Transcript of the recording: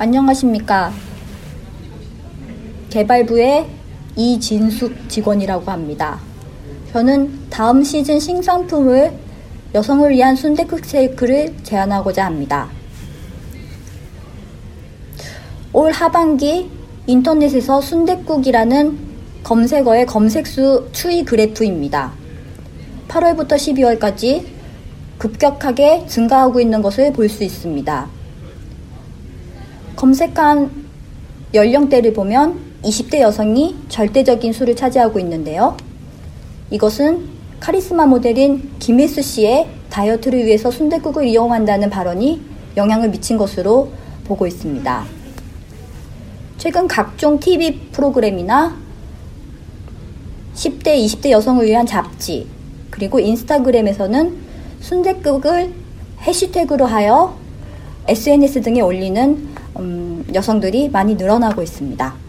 안녕하십니까. 개발부의 이진숙 직원이라고 합니다. 저는 다음 시즌 신상품을 여성을 위한 순댓국 쉐이크를 제안하고자 합니다. 올 하반기 인터넷에서 순댓국이라는 검색어의 검색수 추이 그래프입니다. 8월부터 12월까지 급격하게 증가하고 있는 것을 볼 수 있습니다. 검색한 연령대를 보면 20대 여성이 절대적인 수를 차지하고 있는데요. 이것은 카리스마 모델인 김혜수 씨의 다이어트를 위해서 순댓국을 이용한다는 발언이 영향을 미친 것으로 보고 있습니다. 최근 각종 TV 프로그램이나 10대, 20대 여성을 위한 잡지, 그리고 인스타그램에서는 순댓국을 해시태그로 하여 SNS 등에 올리는 여성들이 많이 늘어나고 있습니다.